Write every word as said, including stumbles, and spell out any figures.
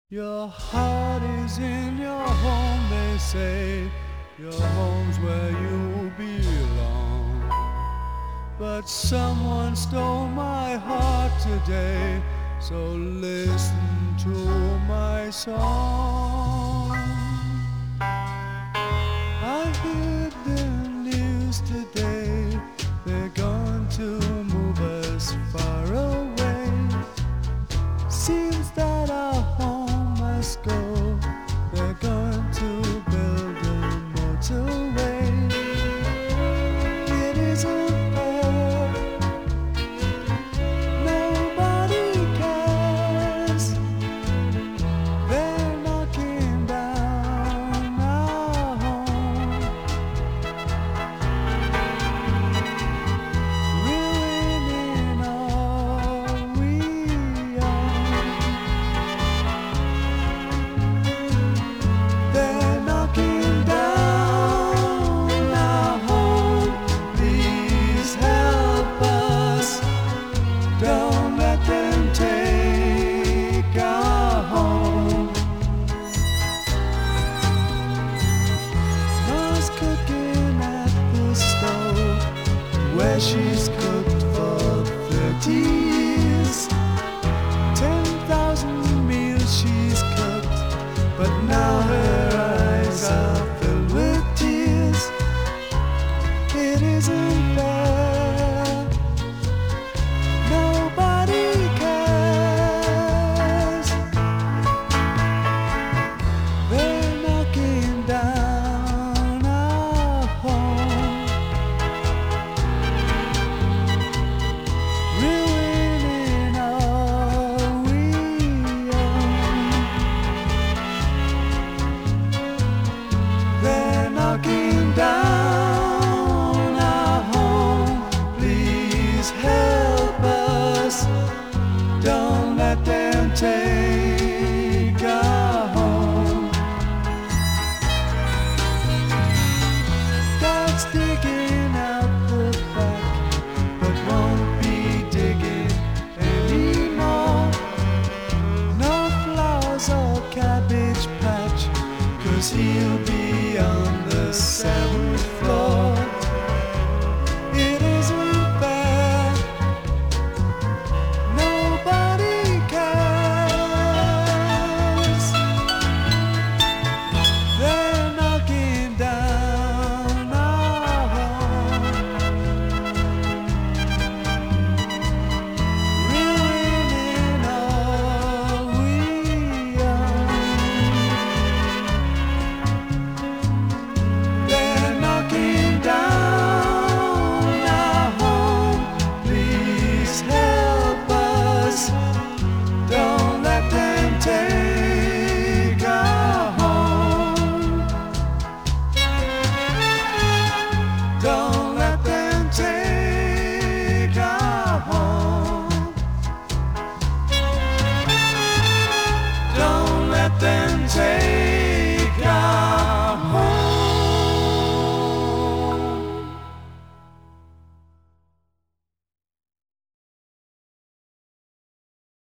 Your heart is in your home, they say. Your home's where you belong. But someone stole my heart today, so listen to my song. I heard the news today, they're going to move us far away. Seems that our home must go, they're going to build a motorway. It isn't fair, nobody cares. They're knocking down our home, ruining all we own. They're knocking down our home, please help us. Don't let them take our home. Ma's cooking at the stove where she's cooked for thirty years. Ten thousand meals she's cooked, but now her eyes are filled with tears. It isn't fair, nobody cares. They're knocking down our home, ruining all we own. They're knocking down our home, please help us. Don't let them take our home. Dad's digging out the back, but won't be digging anymore. No flowers or cabbage patch, 'cause he'll be on the seventh